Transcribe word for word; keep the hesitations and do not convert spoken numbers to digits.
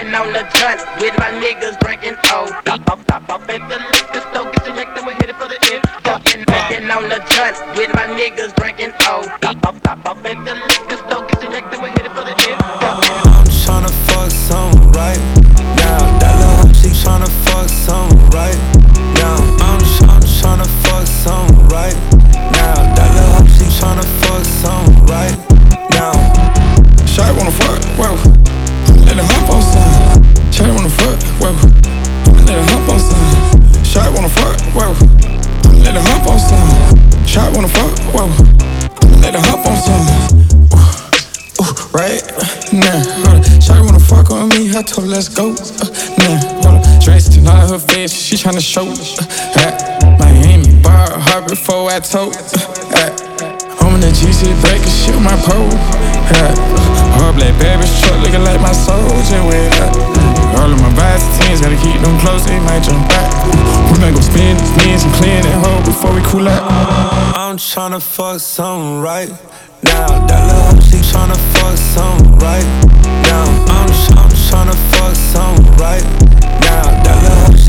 Smacking on the joint with my niggas drinking O. Stop off, stop off at the liquor store, get your neck, then we hit it for the end. Smacking on the joint with my niggas drinking O. Stop off, stop off at the liquor store, get your neck, then we hit it for the end. I'm tryna fuck some right now. That little hoe, she tryna fuck some right now. I'm, I'm tryna fuck some right now. That little hoe, she tryna fuck some right now. Shawty wanna fuck, whoa. Let her hop on some. Shawty wanna fuck, whoa. Let her hop on some. Shawty wanna fuck, whoa. Let her hop on some. Shawty wanna fuck, whoa. Let her hop on some. Ooh, right now, hold up. Shawty wanna fuck on me, I told her let's go. Uh, now, hold up. Dressed in all her face, she tryna show. Uh, at Miami, bar her before I told. Uh, at I'm in the G C breaking shit with my pole. Yeah. All black baby truck looking like my soldier with that. All of my vibes teens gotta keep them close, they might jump back. We might go spin these knees and clean that hole before we cool out. I'm tryna fuck some right now. That little hoe, she tryna fuck some right now. I'm, I'm tryna fuck some right now. That little hoe,